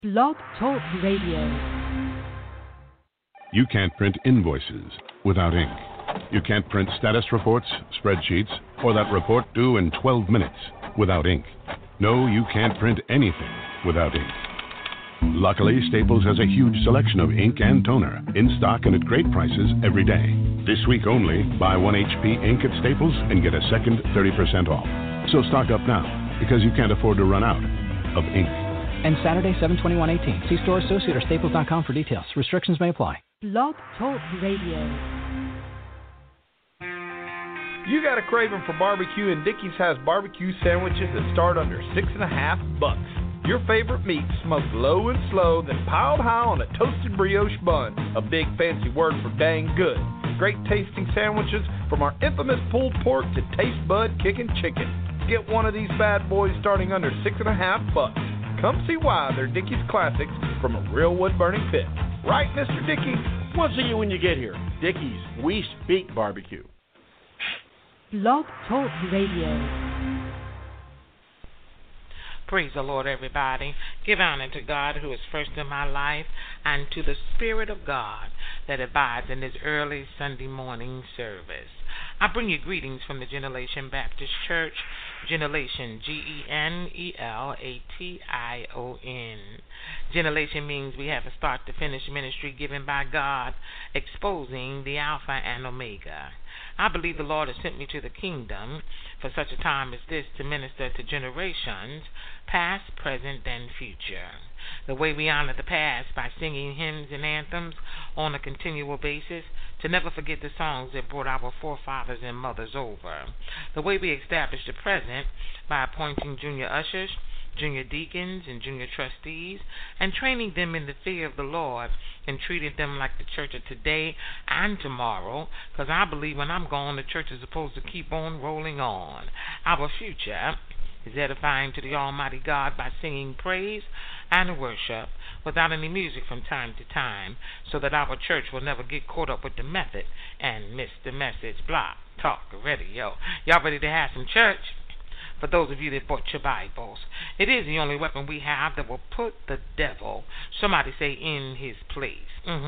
Blog Talk Radio. You can't print invoices without ink. You can't print status reports, spreadsheets, or that report due in 12 minutes without ink. No, you can't print anything without ink. Luckily, Staples has a huge selection of ink and toner in stock and at great prices every day. This week only, buy 1 HP ink at Staples and get a second 30% off. So stock up now, because you can't afford to run out of ink. And Saturday, 7/21/18. See store associate or staples.com for details. Restrictions may apply. Blog Talk Radio. You got a craving for barbecue, and Dickey's has barbecue sandwiches that start under $6.50. Your favorite meat smoked low and slow, then piled high on a toasted brioche bun. A big fancy word for dang good. Great tasting sandwiches from our infamous pulled pork to taste bud kicking chicken. Get one of these bad boys starting under $6.50. Come see why they're Dickey's classics from a real wood-burning pit. Right, Mr. Dickey? We'll see you when you get here. Dickey's, we speak barbecue. Blog Talk Radio. Praise the Lord, everybody. Give honor to God who is first in my life and to the Spirit of God that abides in this early Sunday morning service. I bring you greetings from the Generation Baptist Church, Generation, Genelation. Generation means we have a start to finish ministry given by God, exposing the Alpha and Omega. I believe the Lord has sent me to the kingdom for such a time as this to minister to generations, past, present, and future. The way we honor the past by singing hymns and anthems on a continual basis, to never forget the songs that brought our forefathers and mothers over. The way we establish the present by appointing junior ushers, junior deacons, and junior trustees, and training them in the fear of the Lord and treating them like the church of today and tomorrow, because I believe when I'm gone, the church is supposed to keep on rolling on. Our future is edifying to the Almighty God by singing praise and worship without any music from time to time, so that our church will never get caught up with the method and miss the message. Block, talk, radio. Y'all ready to have some church? For those of you that bought your Bibles, it is the only weapon we have that will put the devil, somebody say, in his place.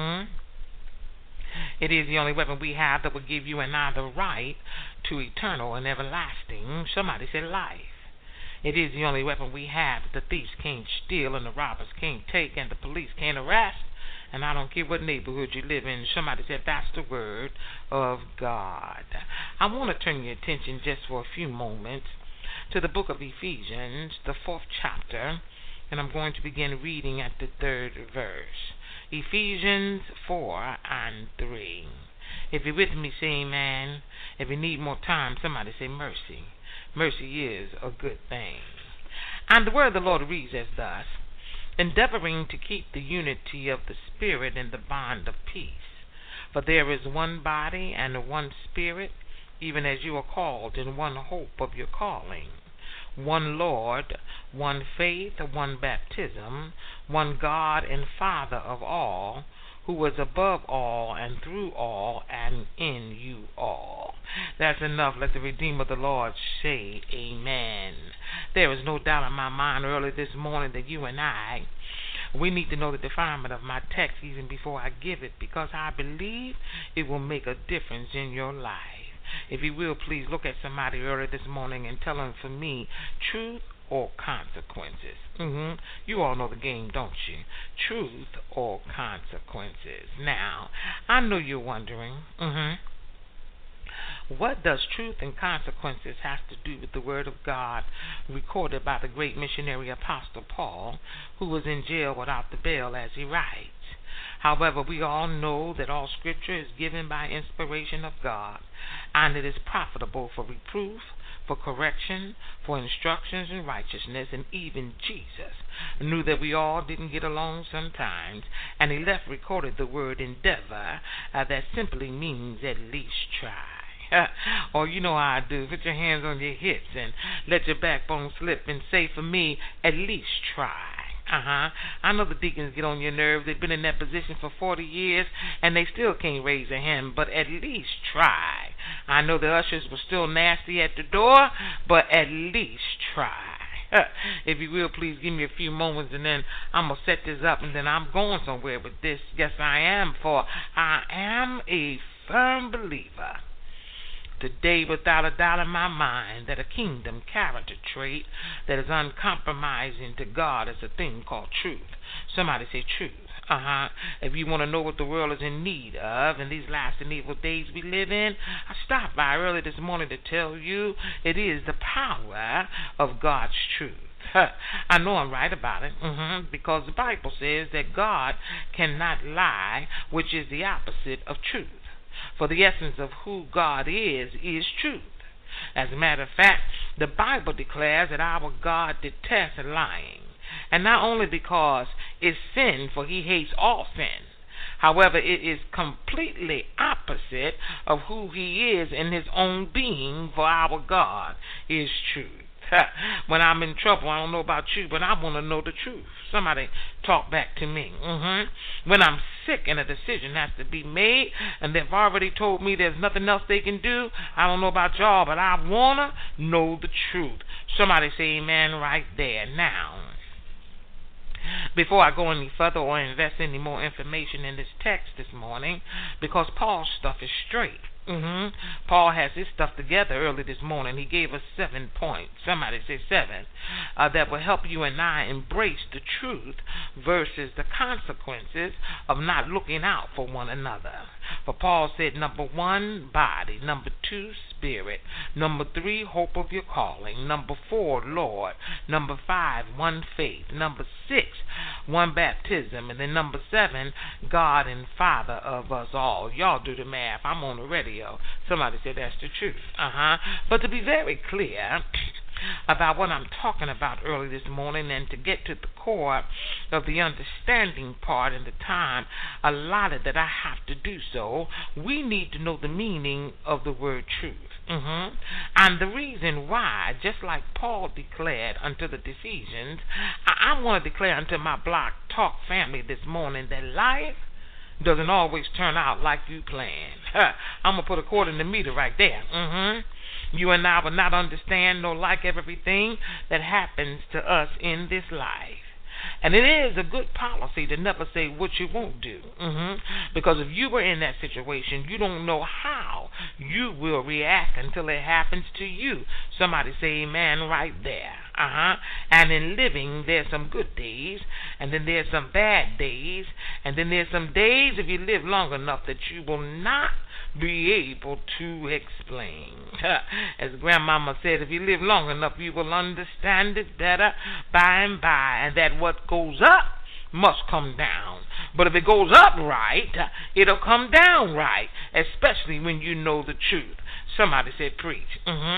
It is the only weapon we have that will give you and I the right to eternal and everlasting, somebody say, life. It is the only weapon we have that the thieves can't steal and the robbers can't take and the police can't arrest. And I don't care what neighborhood you live in. Somebody said that's the word of God. I want to turn your attention just for a few moments to the book of Ephesians, the 4th chapter, and I'm going to begin reading at the 3rd verse. Ephesians 4:3. If you're with me, say amen. If you need more time, somebody say mercy. Mercy is a good thing. And the word of the Lord reads as thus: endeavoring to keep the unity of the Spirit in the bond of peace. For there is one body and one Spirit, even as you are called in one hope of your calling. One Lord, one faith, one baptism, one God and Father of all, who was above all and through all and in you all. That's enough. Let the Redeemer of the Lord say amen. There is no doubt in my mind early this morning that you and we need to know the defilement of my text even before I give it, because I believe it will make a difference in your life. If you will, please look at somebody early this morning and tell them, for me, truth or consequences. You all know the game, don't you? Truth or consequences. Now, I know you're wondering, what does truth and consequences have to do with the Word of God recorded by the great missionary Apostle Paul, who was in jail without the bail as he writes? However, we all know that all Scripture is given by inspiration of God, and it is profitable for reproof, for correction, for instructions in righteousness, and even Jesus knew that we all didn't get along sometimes, and he left recorded the word endeavor, that simply means at least try. Or you know how I do. Put your hands on your hips and let your backbone slip and say, for me, at least try. I know the deacons get on your nerves. They've been in that position for 40 years, and they still can't raise a hand, but at least try. I know the ushers were still nasty at the door, but at least try. If you will, please give me a few moments, and then I'm going to set this up, and then I'm going somewhere with this. Yes, I am, for I am a firm believer today, without a doubt in my mind, that a kingdom character trait that is uncompromising to God is a thing called truth. Somebody say truth. If you want to know what the world is in need of in these last and evil days we live in, I stopped by early this morning to tell you it is the power of God's truth. I know I'm right about it, because the Bible says that God cannot lie, which is the opposite of truth. For the essence of who God is truth. As a matter of fact, the Bible declares that our God detests lying. And not only because it's sin, for he hates all sin. However, it is completely opposite of who he is in his own being, for our God is truth. When I'm in trouble, I don't know about you, but I want to know the truth. Somebody talk back to me. When I'm sick and a decision has to be made, and they've already told me there's nothing else they can do, I don't know about y'all, but I want to know the truth. Somebody say amen right there. Now, before I go any further or invest any more information in this text this morning, because Paul's stuff is straight. Paul has his stuff together early this morning. He gave us 7 points. Somebody say 7. That will help you and I embrace the truth versus the consequences of not looking out for one another. For Paul said, number 1, body. Number 2, spirit. Number 3, hope of your calling. Number 4, Lord. Number 5, 1 faith. Number 6, 1 baptism. And then number 7, God and Father of us all. Y'all do the math. I'm on the radio. Somebody said that's the truth. But to be very clear about what I'm talking about early this morning, and to get to the core of the understanding part and the time allotted that I have to do so, we need to know the meaning of the word truth. And the reason why, just like Paul declared unto the Ephesians, I want to declare unto my Block Talk family this morning that life doesn't always turn out like you planned. I'm going to put a quarter in the meter right there. You and I will not understand nor like everything that happens to us in this life. And it is a good policy to never say what you won't do. Because if you were in that situation, you don't know how you will react until it happens to you. Somebody say amen right there. And in living, there's some good days, and then there's some bad days, and then there's some days, if you live long enough, that you will not be able to explain. As Grandmama said, if you live long enough, you will understand it better by and by, and that what goes up must come down. But if it goes up right, it'll come down right, especially when you know the truth. Somebody said preach.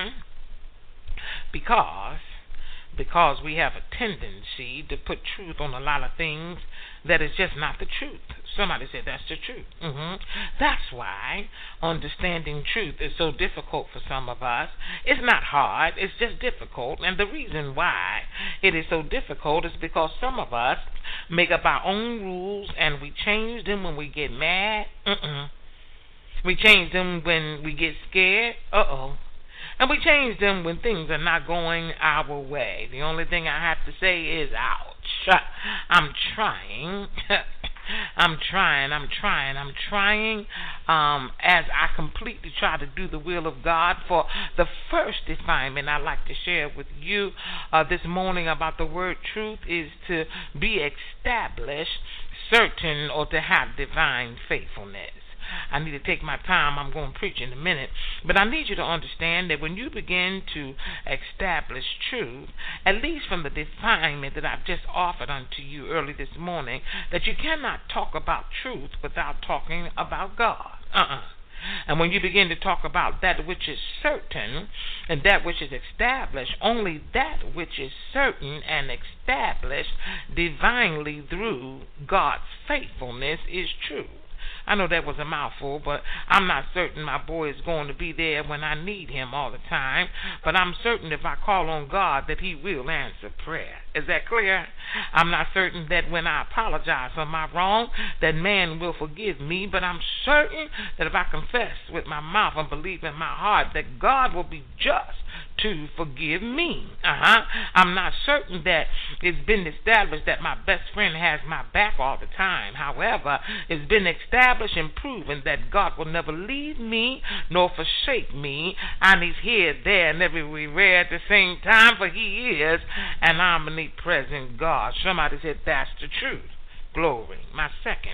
Because we have a tendency to put truth on a lot of things that is just not the truth. Somebody said that's the truth. That's why understanding truth is so difficult for some of us. It's not hard, it's just difficult. And the reason why it is so difficult is because some of us make up our own rules and we change them when we get mad. We change them when we get scared. And we change them when things are not going our way. The only thing I have to say is, ouch. I'm trying. I'm trying as I completely try to do the will of God. For the first definement I'd like to share with you this morning about the word truth is to be established, certain, or to have divine faithfulness. I need to take my time. I'm going to preach in a minute. But I need you to understand that when you begin to establish truth, at least from the definement that I've just offered unto you early this morning, that you cannot talk about truth without talking about God. And when you begin to talk about that which is certain and that which is established, only that which is certain and established divinely through God's faithfulness is true. I know that was a mouthful, but I'm not certain my boy is going to be there when I need him all the time. But I'm certain if I call on God that he will answer prayer. Is that clear? I'm not certain that when I apologize for my wrong, that man will forgive me, but I'm certain that if I confess with my mouth and believe in my heart that God will be just to forgive me. I'm not certain that it's been established that my best friend has my back all the time. However, it's been established and proven that God will never leave me nor forsake me, and He's here, there, and everywhere at the same time, for He is an omnipresent God. Somebody said that's the truth. Glory. My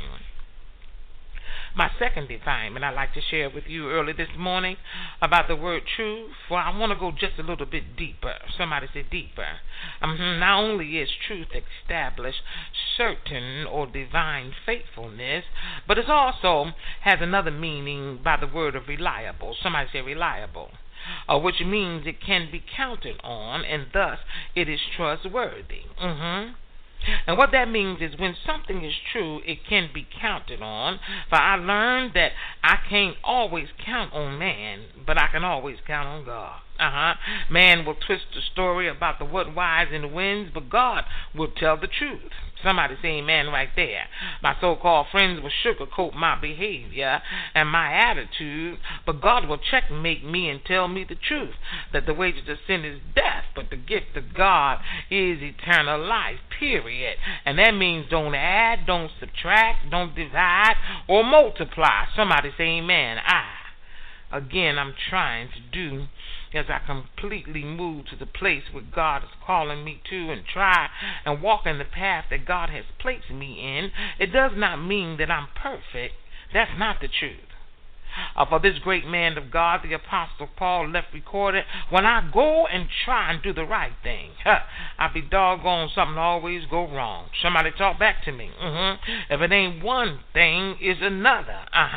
second definement I'd like to share with you early this morning about the word truth. For I want to go just a little bit deeper. Somebody said deeper. Not only is truth established certain or divine faithfulness, but it also has another meaning by the word of reliable. Somebody say reliable. Which means it can be counted on, and thus it is trustworthy. And what that means is when something is true, it can be counted on. For I learned that I can't always count on man, but I can always count on God. Man will twist the story about the what, whys, and the whens, but God will tell the truth. Somebody say amen right there. My so-called friends will sugarcoat my behavior and my attitude, but God will checkmate me and tell me the truth, that the wages of sin is death, but the gift of God is eternal life, period. And that means don't add, don't subtract, don't divide, or multiply. Somebody say amen. Again, I'm trying to do as I completely move to the place where God is calling me to and try and walk in the path that God has placed me in. It does not mean that I'm perfect. That's not the truth. For this great man of God, the Apostle Paul, left recorded, when I go and try and do the right thing, I be doggone something always go wrong. Somebody talk back to me. If it ain't one thing, is another.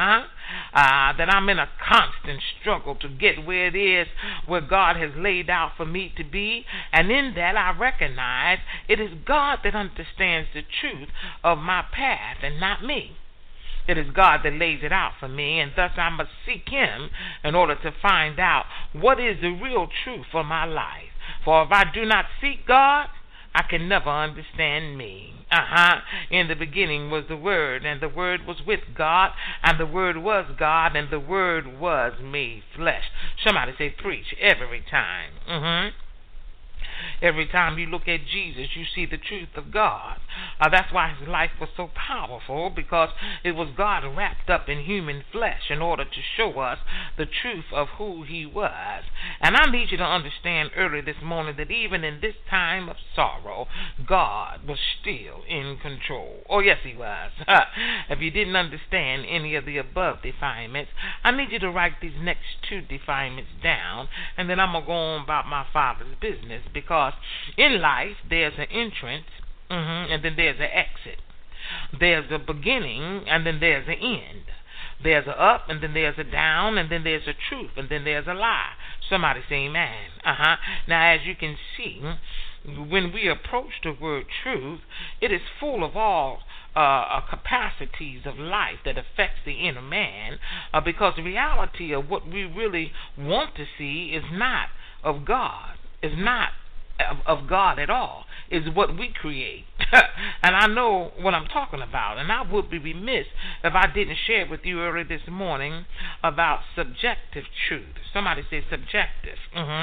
That I'm in a constant struggle to get where it is where God has laid out for me to be, and in that I recognize it is God that understands the truth of my path and not me. It is God that lays it out for me, and thus I must seek Him in order to find out what is the real truth for my life. For if I do not seek God, I can never understand me. In the beginning was the Word, and the Word was with God, and the Word was God, and the Word was made flesh. Somebody say preach every time. Every time you look at Jesus, you see the truth of God. That's why His life was so powerful, because it was God wrapped up in human flesh in order to show us the truth of who He was. And I need you to understand early this morning that even in this time of sorrow, God was still in control. Oh, yes, He was. If you didn't understand any of the above definements, I need you to write these next two definements down, and then I'm going to go on about my Father's business, because in life there's an entrance, and then there's an exit. There's a beginning, and then there's an end. There's a up, and then there's a down, and then there's a truth, and then there's a lie. Somebody say amen. Now, as you can see, when we approach the word truth, it is full of all capacities of life that affects the inner man, because the reality of what we really want to see is not of God, is not of God at all, is what we create. And I know what I'm talking about, and I would be remiss if I didn't share with you earlier this morning about subjective truth. Somebody say subjective.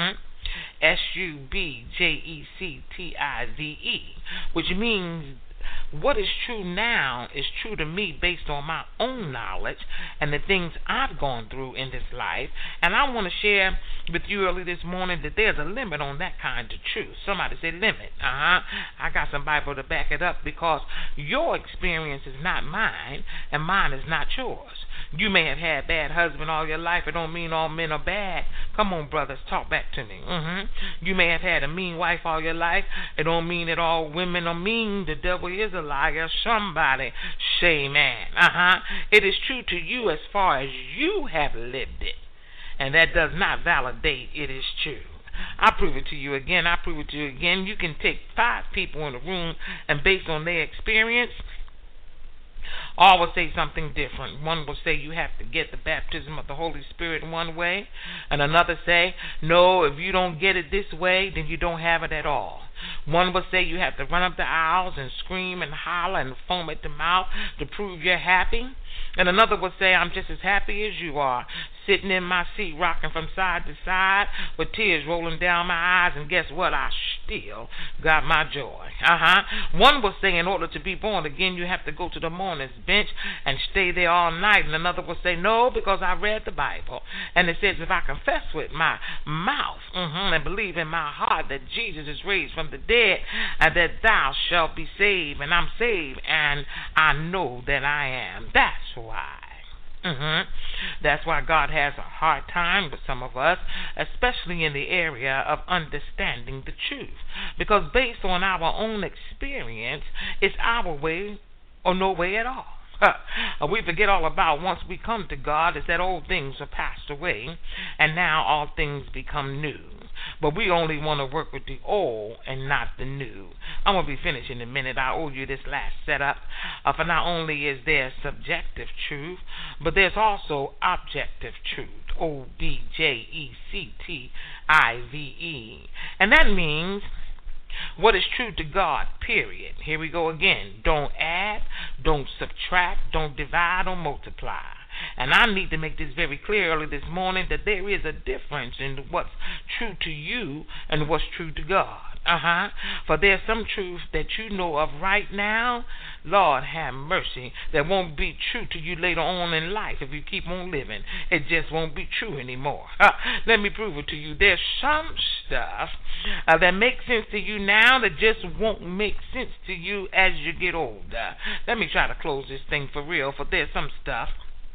SUBJECTIVE, which means what is true now is true to me based on my own knowledge and the things I've gone through in this life. And I want to share with you early this morning that there's a limit on that kind of truth. Somebody say limit. I got some Bible to back it up, because your experience is not mine and mine is not yours. You may have had bad husband all your life. It don't mean all men are bad. Come on, brothers, talk back to me. You may have had a mean wife all your life. It don't mean that all women are mean. The devil is a liar. Somebody say amen. It is true to you as far as you have lived it, and that does not validate it is true. I prove it to you again. I prove it to you again. You can take 5 people in a room, and based on their experience, all will say something different. One will say you have to get the baptism of the Holy Spirit in one way, and another say, no, if you don't get it this way, then you don't have it at all. One would say you have to run up the aisles and scream and holler and foam at the mouth to prove you're happy. And another would say, I'm just as happy as you are, sitting in my seat rocking from side to side with tears rolling down my eyes, and guess what? I still got my joy. One will say in order to be born again you have to go to the mourner's bench and stay there all night, and another will say no, because I read the Bible and it says if I confess with my mouth and believe in my heart that Jesus is raised from the dead, and that thou shalt be saved, and I'm saved, and I know that I am. That's why. That's why God has a hard time with some of us, especially in the area of understanding the truth. Because based on our own experience, it's our way or no way at all. We forget all about once we come to God is that old things are passed away and now all things become new. But we only want to work with the old and not the new. I'm going to be finished in a minute. I owe you this last setup. For not only is there subjective truth, but there's also objective truth. OBJECTIVE. And that means what is true to God, period. Here we go again. Don't add, don't subtract, don't divide or multiply. And I need to make this very clear early this morning that there is a difference in what's true to you and what's true to God. For there's some truth that you know of right now, Lord have mercy, that won't be true to you later on in life if you keep on living. It just won't be true anymore. Let me prove it to you. There's some stuff that makes sense to you now that just won't make sense to you as you get older. Let me try to close this thing for real, for there's some stuff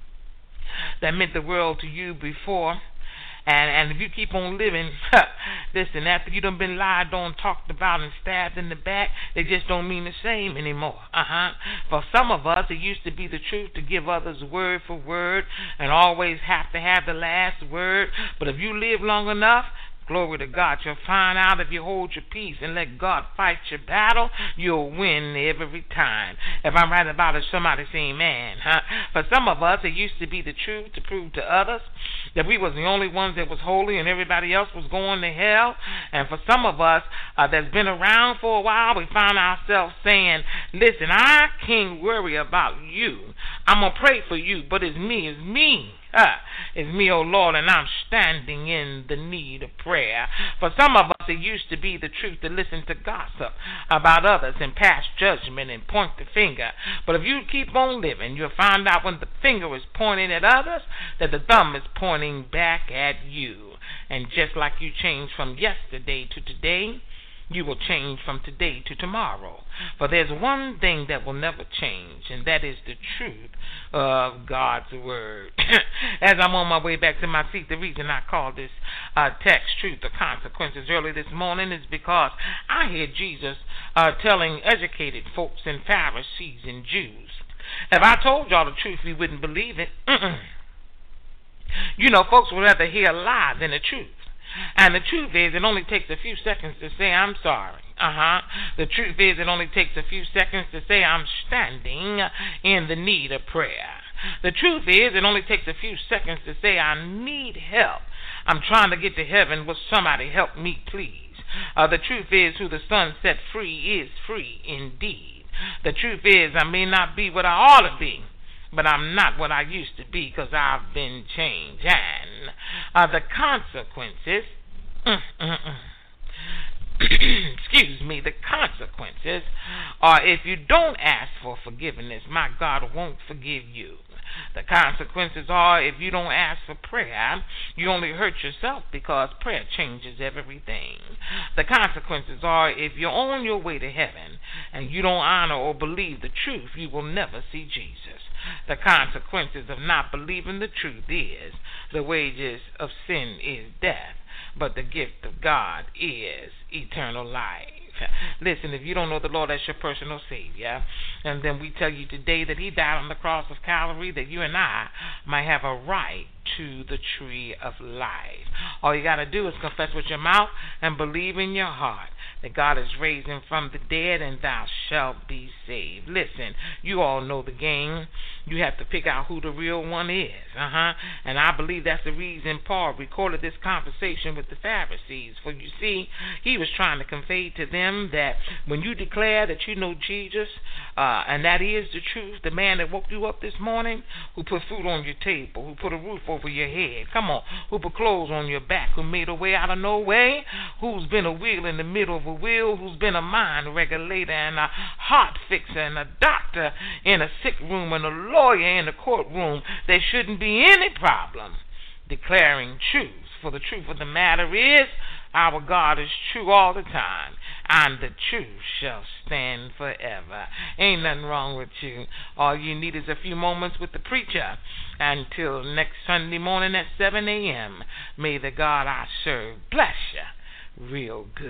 that meant the world to you before, and if you keep on living, listen, after you done been lied on, talked about, and stabbed in the back, they just don't mean the same anymore. For some of us, it used to be the truth to give others word for word and always have to have the last word. But if you live long enough, glory to God, you'll find out if you hold your peace and let God fight your battle, you'll win every time. If I'm right about it, somebody say amen. For some of us, it used to be the truth to prove to others that we was the only ones that was holy and everybody else was going to hell. And for some of us that's been around for a while, we find ourselves saying, listen, I can't worry about you. I'm going to pray for you, but it's me. It's me, oh Lord, and I'm standing in the need of prayer. For some of us, it used to be the truth to listen to gossip about others and pass judgment and point the finger. But if you keep on living, you'll find out when the finger is pointing at others, that the thumb is pointing back at you. And just like you changed from yesterday to today, you will change from today to tomorrow. For there's one thing that will never change, and that is the truth of God's Word. As I'm on my way back to my seat, the reason I call this text Truth or Consequences early this morning is because I hear Jesus telling educated folks and Pharisees and Jews, if I told y'all the truth, you wouldn't believe it. You know, folks would rather hear a lie than the truth. And the truth is, it only takes a few seconds to say, I'm sorry. The truth is, it only takes a few seconds to say, I'm standing in the need of prayer. The truth is, it only takes a few seconds to say, I need help. I'm trying to get to heaven. Will somebody help me, please? The truth is, who the Son set free is free indeed. The truth is, I may not be what I ought to be, but I'm not what I used to be because I've been changed. And the consequences, excuse me, the consequences are if you don't ask for forgiveness, my God won't forgive you. The consequences are if you don't ask for prayer, you only hurt yourself because prayer changes everything. The consequences are if you're on your way to heaven and you don't honor or believe the truth, you will never see Jesus. The consequences of not believing the truth is the wages of sin is death, but the gift of God is eternal life. Listen, if you don't know the Lord as your personal Savior, and then we tell you today that He died on the cross of Calvary that you and I might have a right to the tree of life. All you got to do is confess with your mouth and believe in your heart that God is raising from the dead, and thou shalt be saved. Listen, you all know the game. You have to pick out who the real one is. And I believe that's the reason Paul recorded this conversation with the Pharisees. For you see, he was trying to convey to them that when you declare that you know Jesus, and that is the truth, the man that woke you up this morning, who put food on your table, who put a roof over your head, come on, who put clothes on your back, who made a way out of no way, who's been a wheel in the middle of a wheel, who's been a mind regulator and a heart fixer and a doctor in a sick room and a lawyer in a courtroom, there shouldn't be any problem declaring truth. For the truth of the matter is, our God is true all the time, and the truth shall stand forever. Ain't nothing wrong with you. All you need is a few moments with the preacher. Until next Sunday morning at 7 a.m., may the God I serve bless you real good.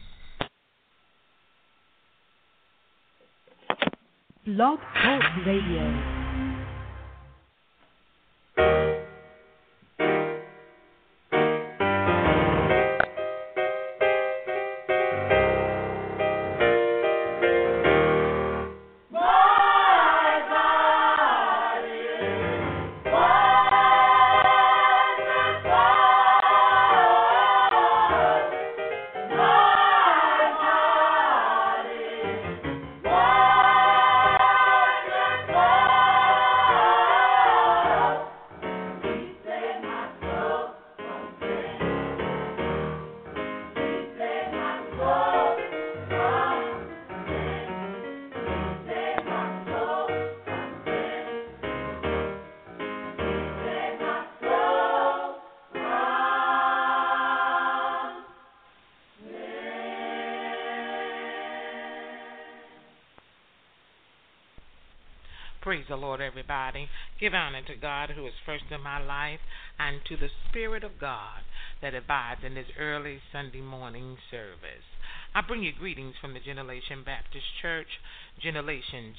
Blog Talk Radio. Praise the Lord, everybody. Give honor to God who is first in my life, and to the Spirit of God that abides in this early Sunday morning service. I bring you greetings from the Generation Baptist Church, Generation,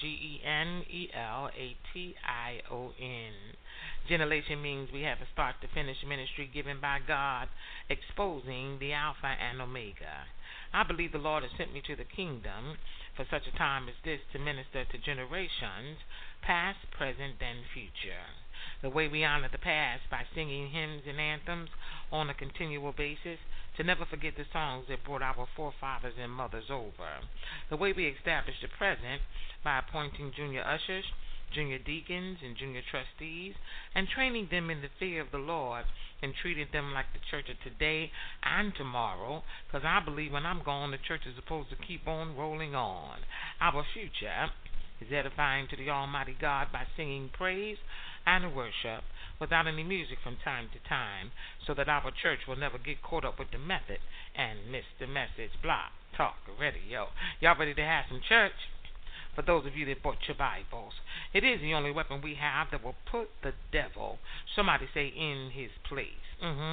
G-E-N-E-L-A-T-I-O-N. Generation means we have a start-to-finish ministry given by God, exposing the Alpha and Omega. I believe the Lord has sent me to the kingdom for such a time as this to minister to generations, past, present, and future. The way we honor the past by singing hymns and anthems on a continual basis, to never forget the songs that brought our forefathers and mothers over. The way we establish the present by appointing junior ushers, junior deacons, and junior trustees, and training them in the fear of the Lord, and treating them like the church of today and tomorrow, because I believe when I'm gone, the church is supposed to keep on rolling on. Our future is edifying to the Almighty God by singing praise and worship without any music from time to time, so that our church will never get caught up with the method and miss the message. Block, talk, radio. Y'all ready to have some church? For those of you that bought your Bibles, it is the only weapon we have that will put the devil, somebody say, in his place.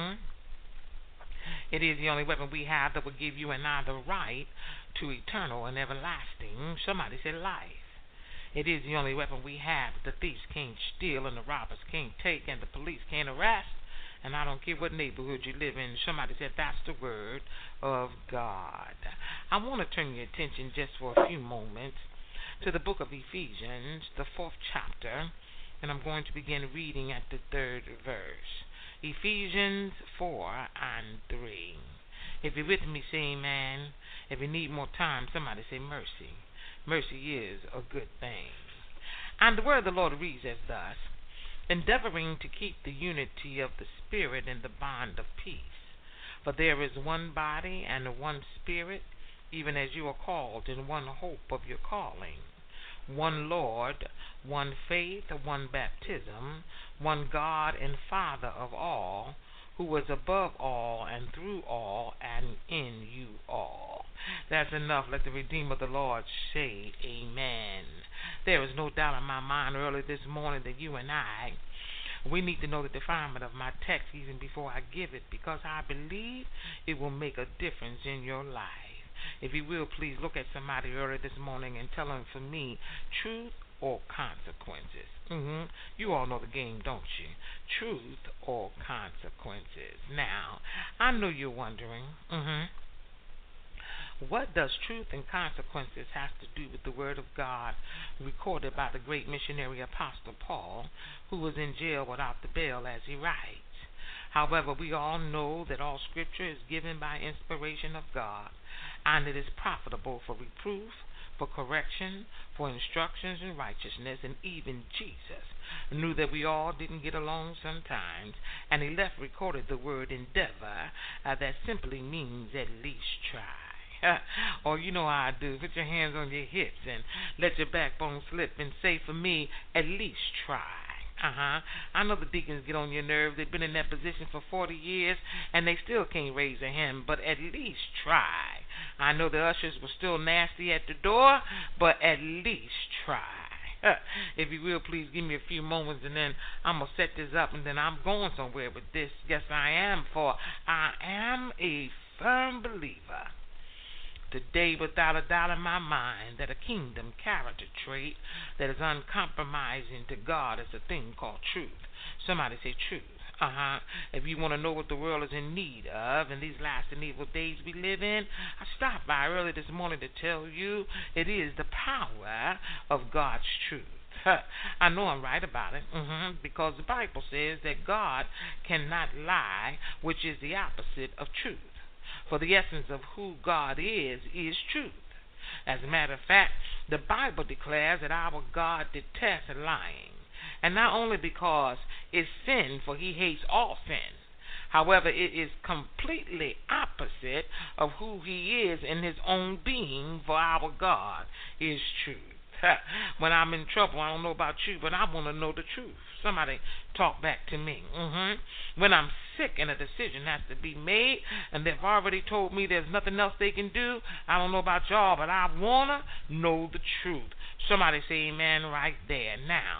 It is the only weapon we have that will give you and I the right to eternal and everlasting, somebody say, life. It is the only weapon we have that the thieves can't steal and the robbers can't take and the police can't arrest. And I don't care what neighborhood you live in, somebody said that's the word of God. I want to turn your attention just for a few moments to the book of Ephesians, the 4th chapter, and I'm going to begin reading at the 3rd verse. Ephesians 4 and 3. If you're with me, say amen. If you need more time, somebody say mercy. Mercy is a good thing. And the word of the Lord reads as thus: endeavoring to keep the unity of the Spirit in the bond of peace. For there is one body and one Spirit, even as you are called in one hope of your calling. One Lord, one faith, one baptism, one God and Father of all, who is above all and through all and in you all. That's enough. Let the Redeemer of the Lord say amen. There is no doubt in my mind early this morning that you and I, we need to know the defilement of my text even before I give it, because I believe it will make a difference in your life. If you will, please look at somebody early this morning and tell them, for me, truth or consequences. You all know the game, don't you? Truth or consequences. Now, I know you're wondering, what does truth and consequences have to do with the Word of God recorded by the great missionary Apostle Paul, who was in jail without the bail as he writes? However, we all know that all Scripture is given by inspiration of God, and it is profitable for reproof, for correction, for instructions in righteousness, and even Jesus knew that we all didn't get along sometimes, and he left recorded the word endeavor, that simply means at least try. Or you know how I do, put your hands on your hips and let your backbone slip and say for me, at least try. I know the deacons get on your nerves. They've been in that position for 40 years and they still can't raise a hand, but at least try. I know the ushers were still nasty at the door, but at least try. If you will, please give me a few moments and then I'm going to set this up and then I'm going somewhere with this. Yes, I am, for I am a firm believer today, without a doubt in my mind, that a kingdom character trait that is uncompromising to God is a thing called truth. Somebody say truth. If you want to know what the world is in need of in these last and evil days we live in, I stopped by early this morning to tell you it is the power of God's truth. I know I'm right about it, because the Bible says that God cannot lie, which is the opposite of truth. For the essence of who God is truth. As a matter of fact, the Bible declares that our God detests lying. And not only because it's sin, for he hates all sin. However, it is completely opposite of who he is in his own being, for our God is truth. When I'm in trouble, I don't know about you, but I want to know the truth. Somebody talk back to me. When I'm sick and a decision has to be made and they've already told me there's nothing else they can do, I don't know about y'all, but I want to know the truth. Somebody say amen right there. Now,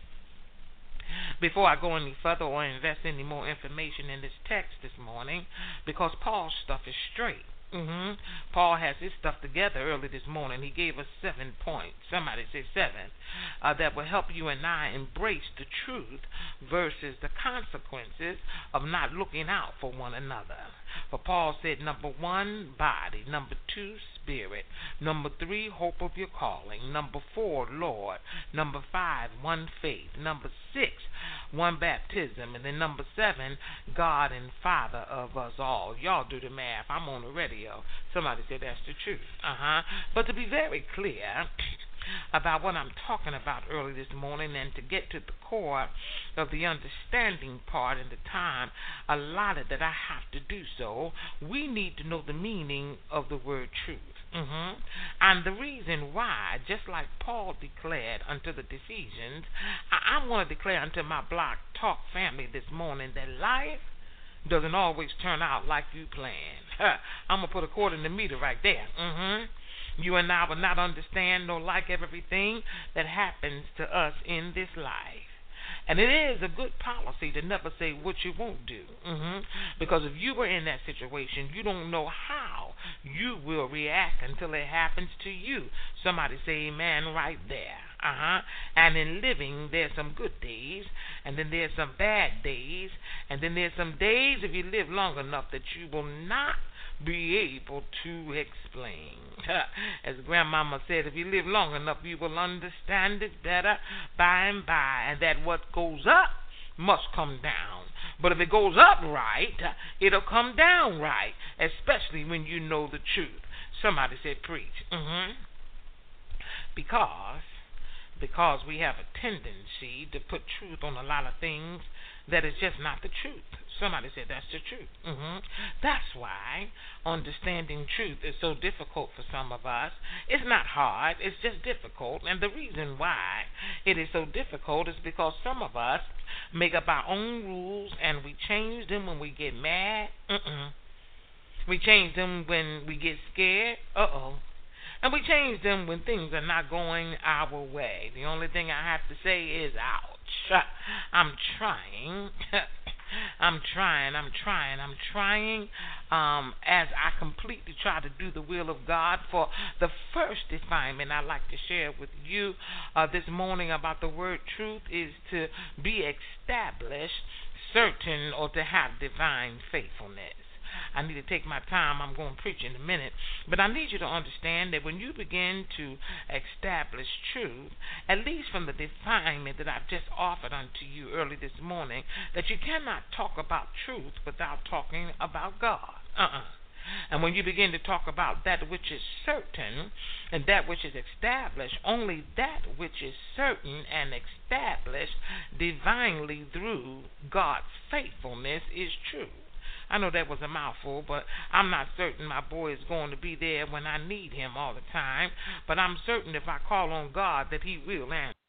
before I go any further or invest any more information in this text this morning, because Paul's stuff is straight. Paul has his stuff together early this morning. He gave us 7 points. Somebody say 7. That will help you and I embrace the truth versus the consequences of not looking out for one another. For Paul said, number 1, body. Number 2, spirit. Number 3, hope of your calling. Number 4, Lord. Number 5, one faith. Number 6, one baptism. And then number 7, God and Father of us all. Y'all do the math. I'm on the radio. Somebody said that's the truth. But to be very clear about what I'm talking about early this morning and to get to the core of the understanding part and the time allotted that I have to do so, we need to know the meaning of the word truth. And the reason why, just like Paul declared unto the Ephesians, I want to declare unto my Block Talk family this morning that life doesn't always turn out like you planned. I'm going to put a quarter in the meter right there. You and I will not understand nor like everything that happens to us in this life. And it is a good policy to never say what you won't do. Because if you were in that situation, you don't know how you will react until it happens to you. Somebody say amen right there. And in living, there's some good days, and then there's some bad days, and then there's some days, if you live long enough, that you will not be able to explain. As Grandmama said, if you live long enough, you will understand it better by and by, and that what goes up must come down. But if it goes up right, it'll come down right, especially when you know the truth. Somebody said preach. Because we have a tendency to put truth on a lot of things that is just not the truth. Somebody said that's the truth. That's why understanding truth is so difficult for some of us. It's not hard, it's just difficult. And the reason why it is so difficult is because some of us make up our own rules and we change them when we get mad. We change them when we get scared. And we change them when things are not going our way. The only thing I have to say is ouch. I'm trying I'm trying as I completely try to do the will of God. For the first definement I'd like to share with you this morning about the word truth is to be established, certain, or to have divine faithfulness. I need to take my time. I'm going to preach in a minute. But I need you to understand that when you begin to establish truth, at least from the definement that I've just offered unto you early this morning, that you cannot talk about truth without talking about God. And when you begin to talk about that which is certain and that which is established, only that which is certain and established divinely through God's faithfulness is true. I know that was a mouthful, but I'm not certain my boy is going to be there when I need him all the time. But I'm certain if I call on God that he will answer.